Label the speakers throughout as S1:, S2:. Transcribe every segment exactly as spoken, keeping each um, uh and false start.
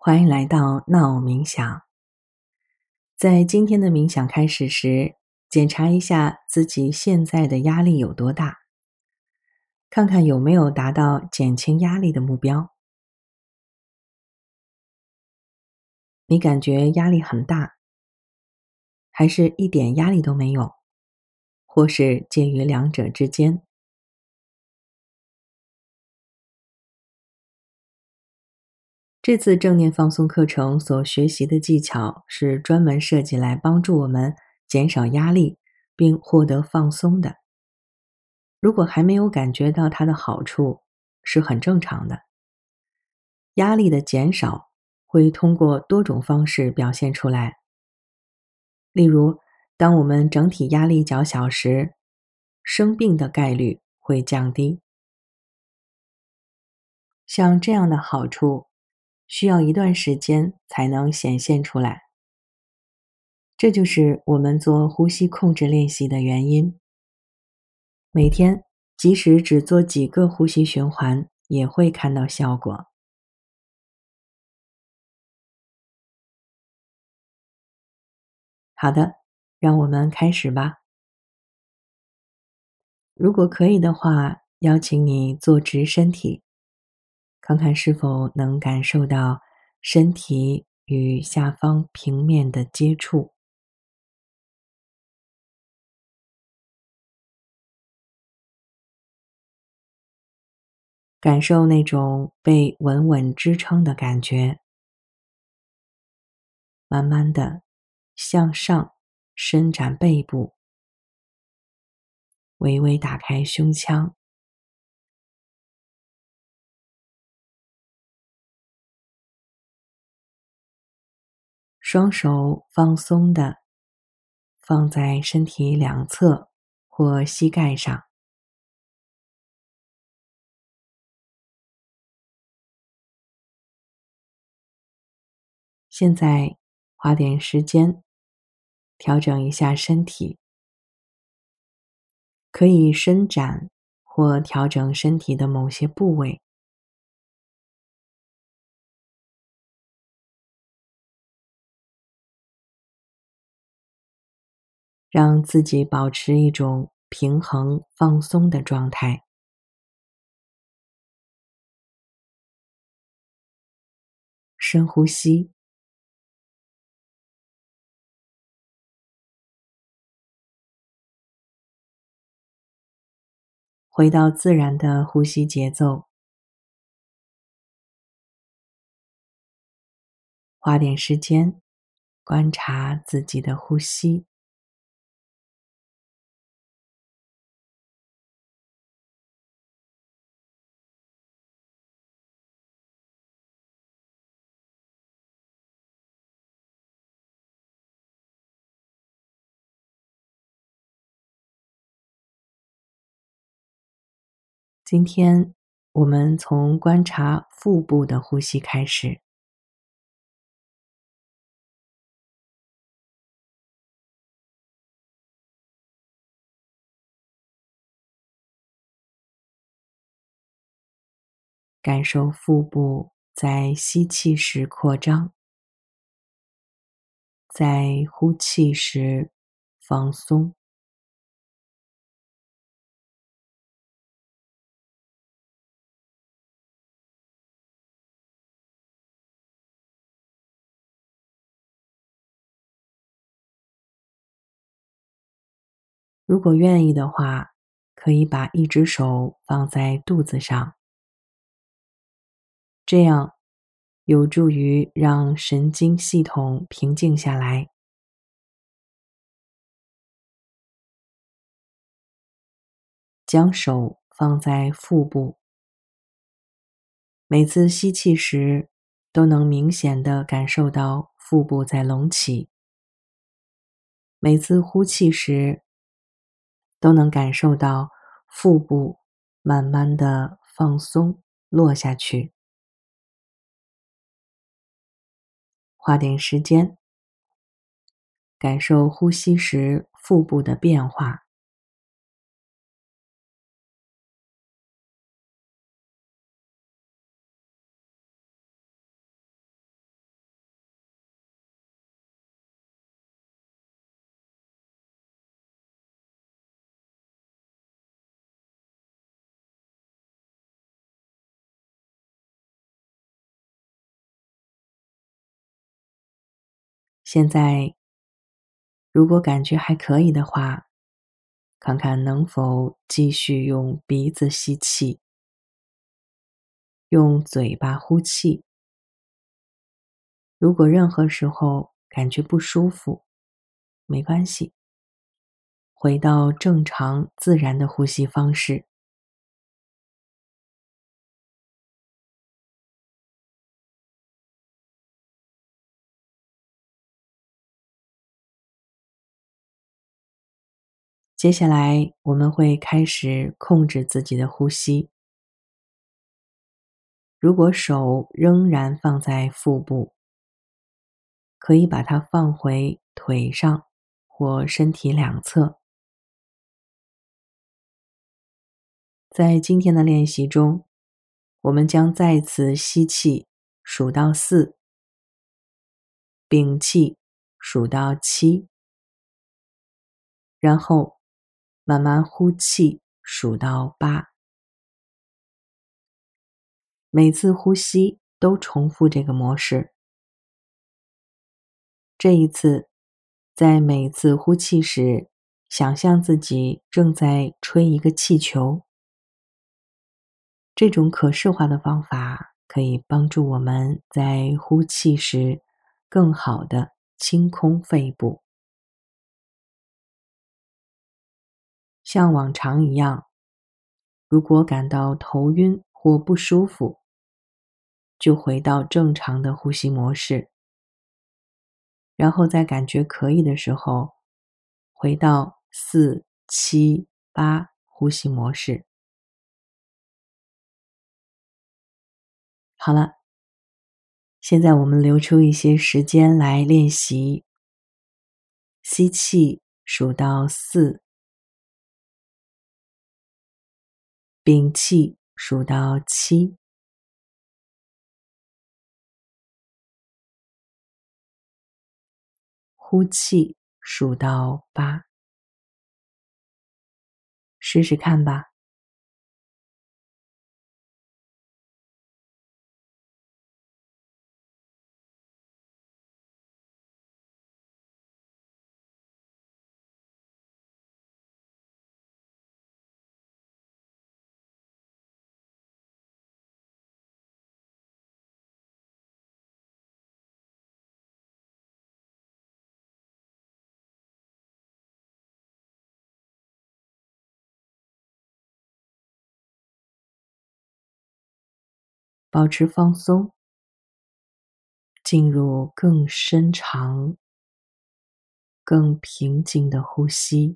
S1: 欢迎来到闹冥想。在今天的冥想开始时，检查一下自己现在的压力有多大，看看有没有达到减轻压力的目标。你感觉压力很大，还是一点压力都没有，或是介于两者之间？这次正念放松课程所学习的技巧是专门设计来帮助我们减少压力，并获得放松的。如果还没有感觉到它的好处，是很正常的。压力的减少会通过多种方式表现出来。例如，当我们整体压力较小时，生病的概率会降低。像这样的好处，需要一段时间才能显现出来。这就是我们做呼吸控制练习的原因。每天，即使只做几个呼吸循环，也会看到效果。好的，让我们开始吧。如果可以的话，邀请你坐直身体，看看是否能感受到身体与下方平面的接触。感受那种被稳稳支撑的感觉，慢慢的向上伸展背部，微微打开胸腔，双手放松的放在身体两侧或膝盖上。现在花点时间调整一下身体，可以伸展或调整身体的某些部位。让自己保持一种平衡放松的状态。深呼吸，回到自然的呼吸节奏，花点时间观察自己的呼吸。今天我们从观察腹部的呼吸开始。感受腹部在吸气时扩张，在呼气时放松。如果愿意的话，可以把一只手放在肚子上，这样有助于让神经系统平静下来。将手放在腹部，每次吸气时都能明显地感受到腹部在隆起，每次呼气时都能感受到腹部慢慢地放松落下去。花点时间，感受呼吸时腹部的变化。 现在，如果感觉还可以的话，看看能否继续用鼻子吸气，用嘴巴呼气。如果任何时候感觉不舒服，没关系，回到正常自然的呼吸方式。接下来我们会开始控制自己的呼吸。如果手仍然放在腹部，可以把它放回腿上或身体两侧。在今天的练习中，我们将再次吸气，数到四，屏气，数到七，然后慢慢呼气，数到八。每次呼吸都重复这个模式。这一次，在每次呼气时，想象自己正在吹一个气球。这种可视化的方法可以帮助我们在呼气时更好地清空肺部。像往常一样，如果感到头晕或不舒服，就回到正常的呼吸模式，然后在感觉可以的时候，回到四、七、八呼吸模式。好了，现在我们留出一些时间来练习。吸气，数到四，屏气，数到七，呼气，数到八。试试看吧。保持放松，进入更深长、更平静的呼吸。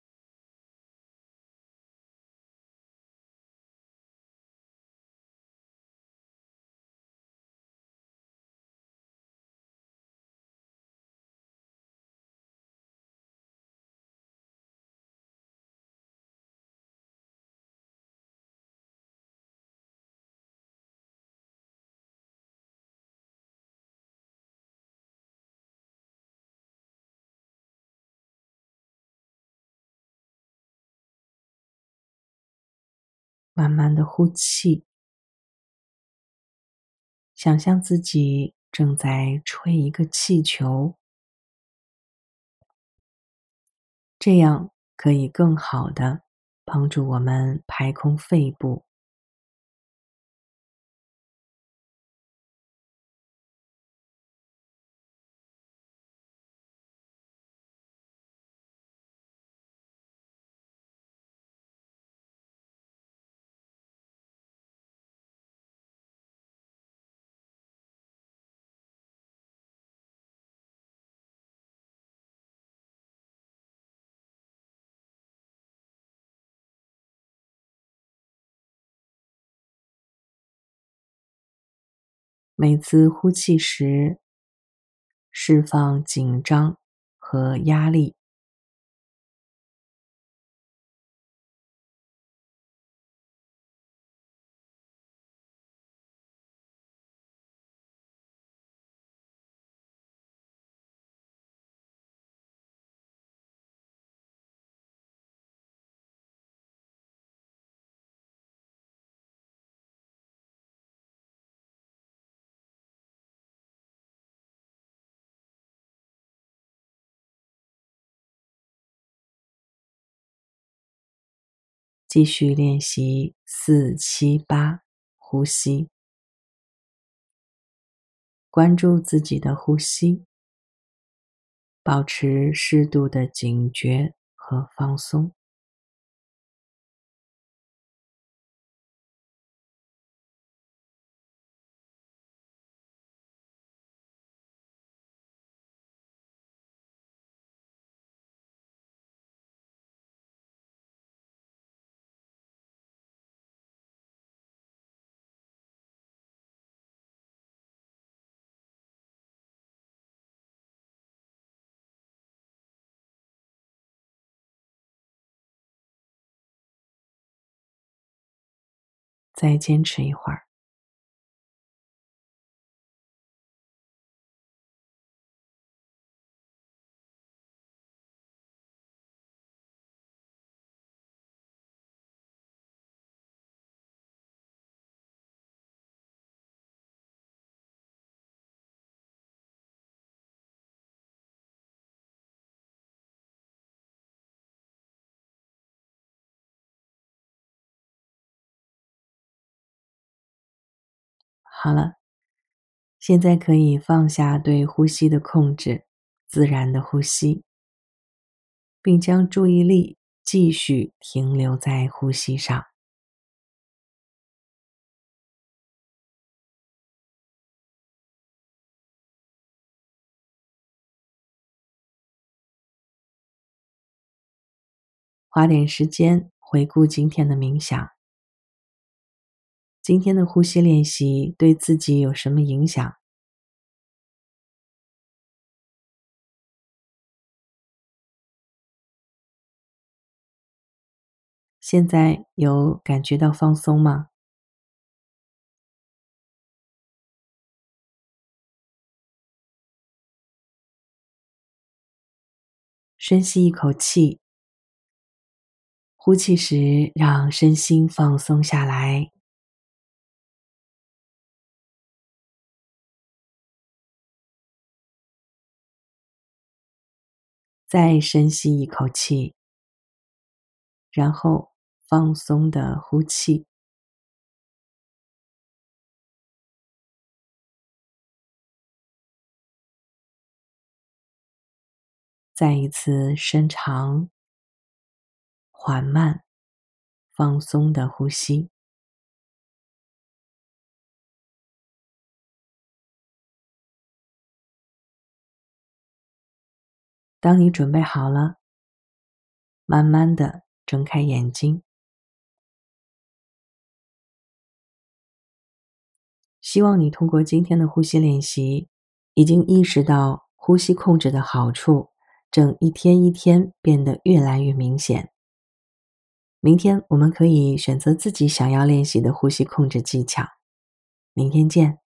S1: 慢慢的呼气，想象自己正在吹一个气球，这样可以更好的帮助我们排空肺部。每次呼气时，释放紧张和压力。 继续练习四七八呼吸，关注自己的呼吸，保持适度的警觉和放松。再坚持一会儿。好了，现在可以放下对呼吸的控制，自然的呼吸，并将注意力继续停留在呼吸上。花点时间回顾今天的冥想，今天的呼吸练习对自己有什么影响？现在有感觉到放松吗？深吸一口气，呼气时让身心放松下来。再深吸一口气，然后放松的呼气。再一次深长、缓慢、放松的呼吸。当你准备好了，慢慢的睁开眼睛。希望你通过今天的呼吸练习，已经意识到呼吸控制的好处，正一天一天变得越来越明显。明天我们可以选择自己想要练习的呼吸控制技巧。明天见。